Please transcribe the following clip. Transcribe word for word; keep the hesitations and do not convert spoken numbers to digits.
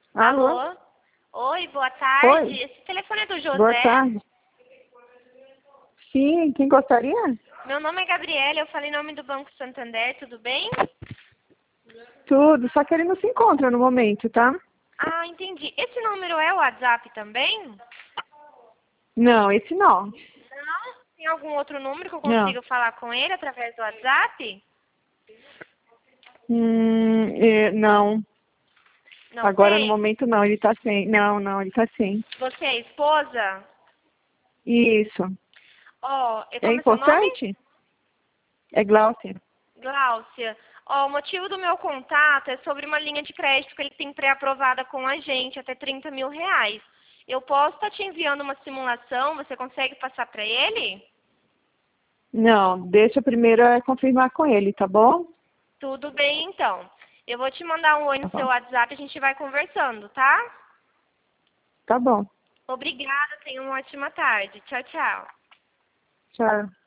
Alô? Alô? Oi, boa tarde. Oi. Esse telefone é do José? Boa tarde. Sim, quem gostaria? Meu nome é Gabriela, eu falei em nome do Banco Santander, tudo bem? Tudo, só que ele não se encontra no momento, tá? Ah, entendi. Esse número é o WhatsApp também? Não, esse não. Não? Tem algum outro número que eu Não. consiga falar com ele através do WhatsApp? Hum, é, não. Não Agora no tem? momento não, ele tá sem. Não, não, ele tá sem. Você é esposa? Isso. Ó, e É como é seu nome? importante? É Glaucia. Gláucia. Ó, o motivo do meu contato é sobre uma linha de crédito que ele tem pré-aprovada com a gente, até trinta mil reais. Eu posso estar te enviando uma simulação, você consegue passar para ele? Não, deixa primeiro eu confirmar com ele, tá bom? Tudo bem, então. Eu vou te mandar um oi Tá no seu bom. WhatsApp e a gente vai conversando, tá? Tá bom. Obrigada, tenha uma ótima tarde. Tchau, tchau. Tchau.